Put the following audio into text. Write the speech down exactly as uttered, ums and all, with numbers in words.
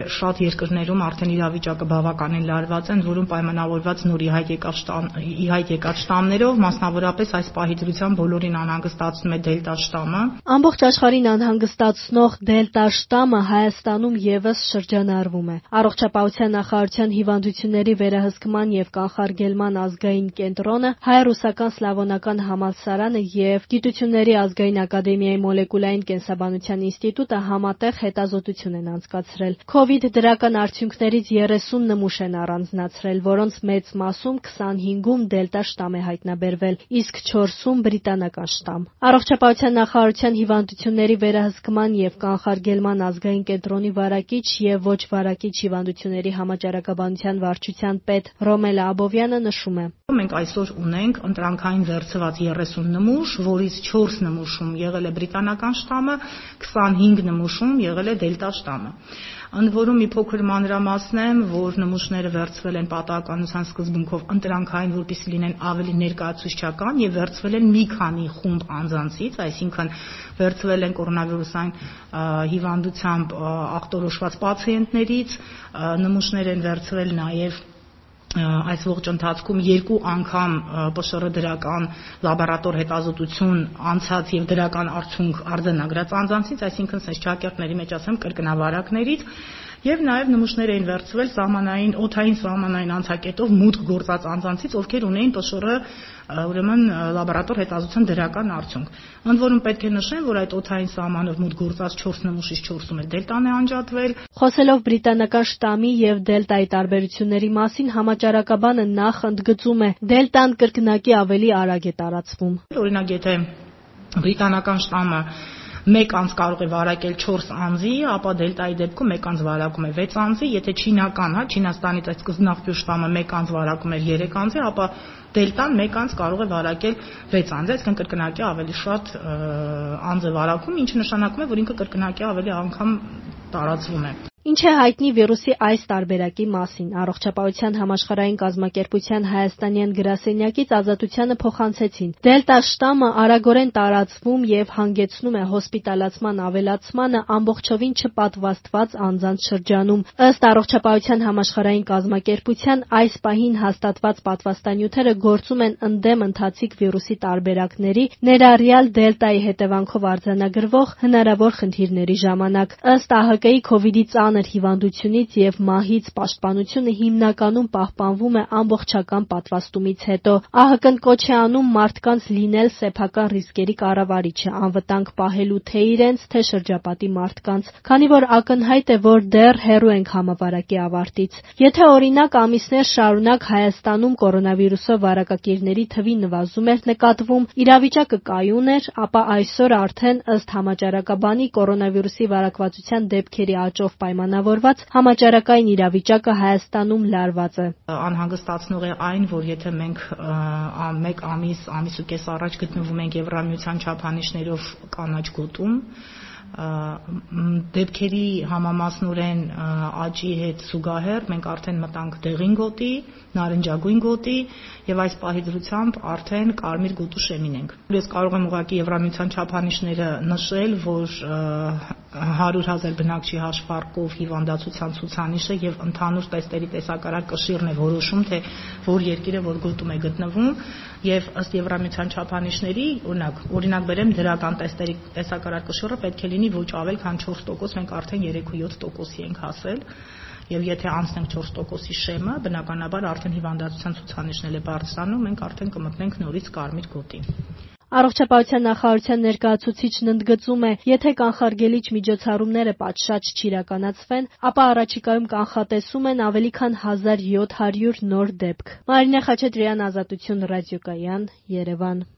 Շատ երկրներում արդեն իրավիճակը բավականին լարված է, որում պայմանավորված նոր ի հայտ եկած շտամներով, մասնավորապես այս պահի դրությամբ բոլորին անհանգստացնում է դելտա շտամը։ Ամբողջ աշխարհին անհանգստացնող դելտա շտամը Հայաստանում ևս շրջանառվում է։ Առողջապահության նախարարության հիվանդությունների վերահսկման եւ կանխարգելման ազգային կենտրոնը, Հայ-ռուսական սլավոնական համալսարանը եւ Գիտությունների ազգային ակադեմիայի մոլեկուլային կենսաբանության ինստիտուտը համատեղ հետազոտություն են անցկացրել։ Կովիդ դրական արդյունքներից երեսուն նմուշ են առանձնացրել, որոնց մեծ մասում քսանհինգում դելտա շտամ է հայտնաբերվել, իսկ չորսում բրիտանական շտամ։ Առողջապահության նախարարության հիվանդությունների վերահսկման եւ կանխարգելման ազգային կենտրոնի վարակիչ եւ ոչ վարակիչ հիվանդությունների համաճարակաբանության վարչության պետ Ռոմելա Աբովյանը նշում է. Մենք այսօր ունենք ընտրանքային վերցված երեսուն նմուշ, որից չորս նմուշում եղել է բրիտանական շտամը, քսանհինգ նմուշում եղել է դելտա շտամը։ Ընդ որում մի փոքր մանրամասնեմ, որ նմուշները վերցվել են պատահականության սկզբունքով ընտրանքային, որպեսզի լինեն ավելի ներկայացուցչական եւ վերցվել են մի քանի խումբ անձանցից, այսինքն վերցվել են կորոնավիրուսային հիվանդությամբ ախտորոշված պացիենտներից, նմուշներ են վերցվել նաեւ այս ողջ ընթացքում երկու անգամ Պ Շ Ռ դրական լաբորատոր հետազոտություն անցած եւ դրական արդյունք արձանագրած անձանցից, այսինքն sense ճակերտների մեջ ասեմ կրկնավարակներից եւ նաեւ նմուշներ էին վերցվել սահմանային օդային սահմանային անցակետով մուտք գործած անձանցից, ովքեր ունեին Պ Շ Ռ ուրեմն լաբորատոր հետազոտության դրական արդյունք։ Ընդ որում պետք է նշեմ, որ այդ օդային սահմանով մուտք գործած չորս նմուշից չորսում էլ դելտան է անջատվել։ Խոսելով բրիտանական շտամի եւ դելտայի տարբերությունների մասին, համաճարակաբանը նախ ընդգծում է. դելտան կրկնակի ավելի արագ է տարածվում։ Օրինակ, եթե բրիտանական շտամը մեկ անձ կարող է վարակել չորս անձի, ապա դելտայի դեպքում մեկ անձ վարակում է վեց անձի, եթե չինական, հա, Չինաստանից այդ սկզբնաղբյուր շտամը մեկ անձ վարակում էր երեք անձի, ապա դելտան մեկ անձ կարող է վարակել վեց անձ, այսինքն կրկնակի ավելի շատ անձ է վարակում, ինչը նշանակում է, որ ինքը կրկնակի ավելի անգամ տարածվում է։ Ինչ է հայտնի վիրուսի այս տարբերակի մասին։ Առողջապահության համաշխարհային կազմակերպության հայաստանյան գրասենյակից Ազատությանը փոխանցեցին. դելտա շտամը արագորեն տարածվում եւ հանգեցնում է հոսպիտալացման ավելացմանը ամբողջովին չպատվաստված անձանց շրջանում։ Ըստ Առողջապահության համաշխարհային կազմակերպության այս պահին հաստատված պատվաստանյութերը գործում են ընդդեմ ընթացիկ վիրուսի տարբերակների, ներառյալ դելտայի հետևանքով արձանագրվող հնարավոր խնդիրների ժամանակ։ Ըստ ԱՀԿ-ի Կովիդի ծանր հիվանդությունից եւ մահից պաշտպանությունը հիմնականում պահպանվում է ամբողջական պատվաստումից հետո։ ԱՀԿ-ն կոչ է անում մարդկանց լինել սեփական ռիսկերի կառավարիչը, անվտանգ պահելու թե իրենց, թե շրջապատի մարդկանց, քանի որ ակնհայտ է, որ դեռ հեռու ենք համավարակի ավարտից։ Եթե օրինակ ամիսներ շարունակ Հայաստանում կորոնավիրուսով վարակակիրների թվի նվազում էր նկատվում, իրավիճակը կայուն էր, ապա այսօր արդեն ըստ համաճարակաբանի կորոնավիրուսի վարակվածության դեպքերի աճով պայմանավորված համաճարակային իրավիճակը Հայաստանում լարված է։ Անհանգստացնող է այն, որ եթե մենք մեկ ամիս, ամիս ու կես առաջ գտնվում ենք Եվրամիության չափանիշներով կանաչ գոտում, դեպքերի համամասնորեն աճի հետ զուգահեռ մենք արդեն մտանք դեղին գոտի, նարնջագույն գոտի եւ այս պահի դրությամբ արդեն կարմիր գոտու շեմին ենք։ Ես կարող եմ ուղղակի Եվրամիության չափանիշները նշել, որ հարյուր հազար բնակչի հաշվարկով հիվանդացության ցուցանիշը եւ ընդհանուր տեստերի տեսակարար կշիռն է որոշում, թե որ երկիրը որ գոտում է գտնվում եւ ըստ Եվրամիության չափանիշների, օրինակ, օրինակ բերեմ դրական տեստերի տեսակարար կշիռը պետք է լինի ոչ ավել քան չորս տոկոս, մենք արդեն երեք ու յոթ տոկոսի ենք հասել։ Եվ եթե անցնենք չորս տոկոսի շեմը, բնականաբար արդեն հիվանդացության ցուցանիշն է բարձրանում, մենք արդեն կմտնենք նորից կարմիր գոտի։ Առողջապահության նախարարության ներկայացուցիչն ընդգծում է, եթե կանխարգելիչ միջոցառումները պատշաճ չիրականացվեն, ապա առաջիկայում կանխատեսում են ավելի քան հազար յոթ հարյուր նոր դեպք։ Մարինե Խաչատրյան, Ազատություն ռադիոկայան, Երևան։